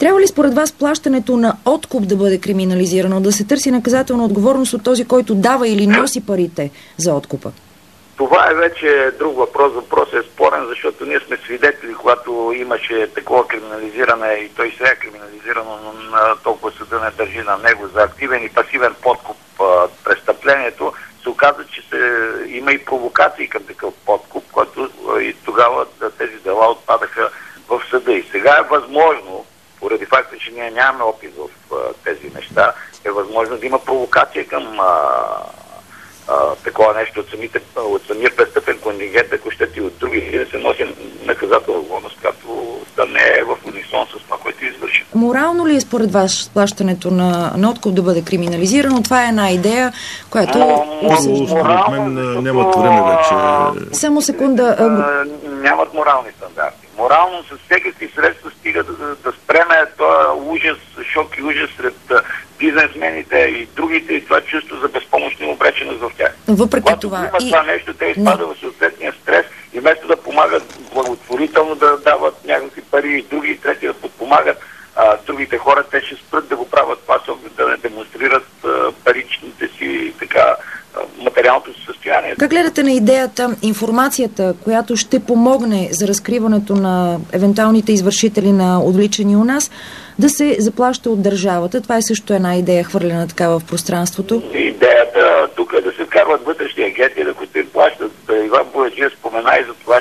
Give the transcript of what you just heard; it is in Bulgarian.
Трябва ли според вас плащането на откуп да бъде криминализирано, да се търси наказателна отговорност от този, който дава или носи парите за откупа? Това е вече друг въпрос. Въпросът е спорен, защото ние сме свидетели, когато имаше такова криминализиране и той сега е криминализирано, но толкова съда не държи на него за активен и пасивен подкуп престъплението, се оказа, че има и провокации към такъв подкуп, който и тогава тези дела отпадаха в съда. И сега е възможно, поради факта, че ние нямаме опит в тези неща, е възможно да има провокация към такова нещо от самия престъпен контингент, ако ще и от други, да се носи наказателна отговорност, като да не е в унисон с това, което извърши. Морално ли е според вас плащането на откуп да бъде криминализирано? Това е една идея, която... Според мен нямат време вече. Само секунда. Нямат морални стандарти. Морално с всякакви средства стига да спреме този ужас, шок и ужас сред бизнесмените и другите, и това чувство за безпомощна обреченост в тях. Въпреки това... това нещо, те изпадат в съответния стрес и вместо да помагат благотворително да дават някакви пари и други, трети да подпомагат другите хора, те ще спрат да го правят това, да не демонстрират паричните си материалното си състояние. Как гледате на идеята, информацията, която ще помогне за разкриването на евентуалните извършители на отвличания у нас, да се заплаща от държавата? Това е също една идея, хвърлена такава в пространството. Идеята тук е да се вкарват вътрешни агенти, да които им плащат. Иван Бояджиев спомена и за това,